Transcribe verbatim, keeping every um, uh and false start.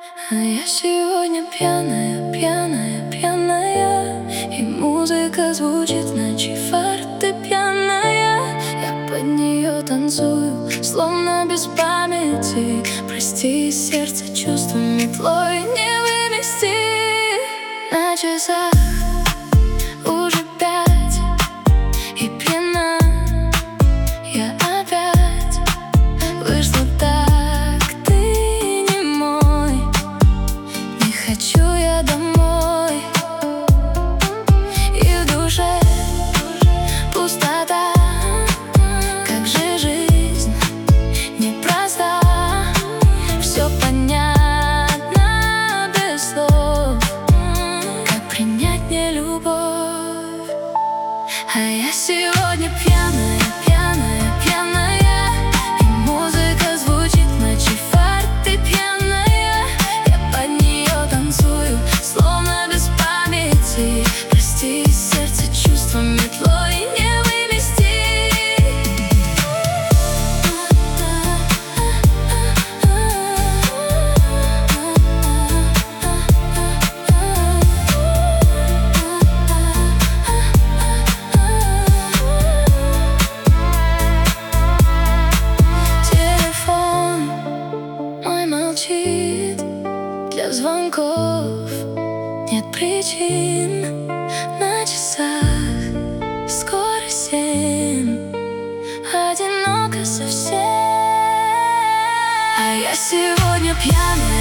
А я сегодня пьяная, пьяная, пьяная, и музыка звучит, ночи фортепианная. Я под нее танцую, словно без памяти. Прости, сердце чувства метлой не вывести. На часах уже пять, и пьяна я опять. Вышло так, ты не мой, не хочу я домой. И в душе пустота, как же жизнь непроста. Все понятно без слов, как принять мне любовь. А я сегодня пьяная, пьяная, пьяная, и музыка звучит, ночи фортепианная. Я под нее танцую, словно без памяти. Прости, сердце чувства метлой не вывести. Телефон мой молчит, для звонков нет причин. На часах скоро семь, одиноко совсем. А я сегодня пьяная,